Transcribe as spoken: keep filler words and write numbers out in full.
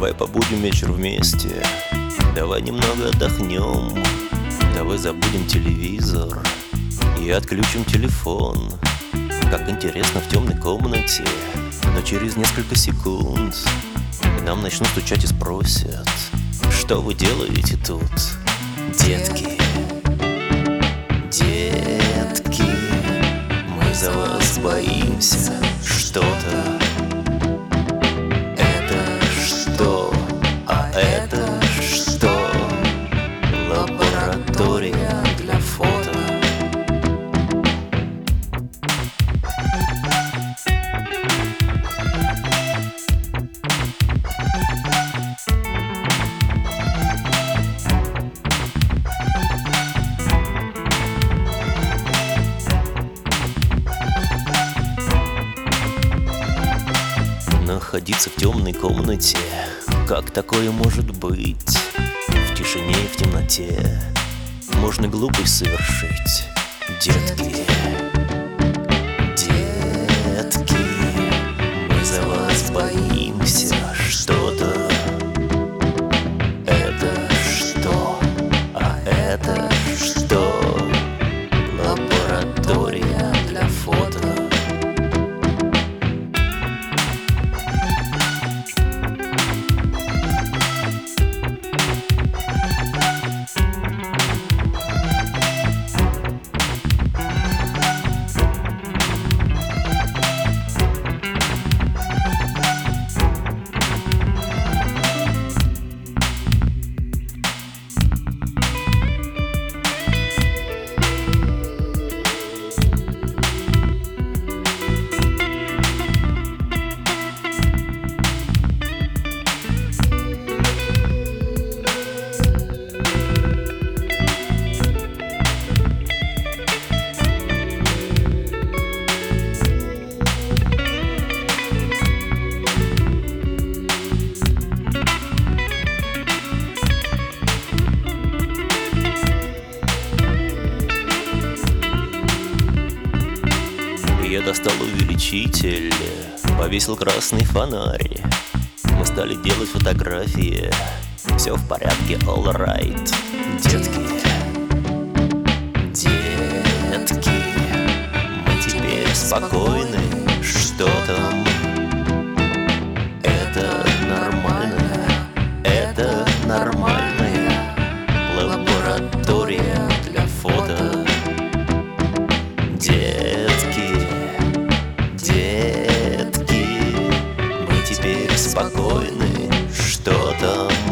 Давай побудем вечер вместе, давай немного отдохнем, давай забудем телевизор и отключим телефон. Как интересно в темной комнате, но через несколько секунд к нам начнут стучать и спросят: что вы делаете тут, детки? Детки, мы за вас боимся. Что-то. Это что? А это что? Лаборатория для фото. Находиться в темной комнате, как такое может быть? В тишине и в темноте можно глупость совершить. Детки, детки, мы за вас боимся. Что-то. Это что? А это что? Лаборатория для фото. Я достал увеличитель, повесил красный фонарь. Мы стали делать фотографии. Все в порядке, all right. Детки, детки, мы теперь спокойны. Что там? Это нормально, это нормальная лаборатория для фото. Детки, детки, мы теперь спокойны. Что там?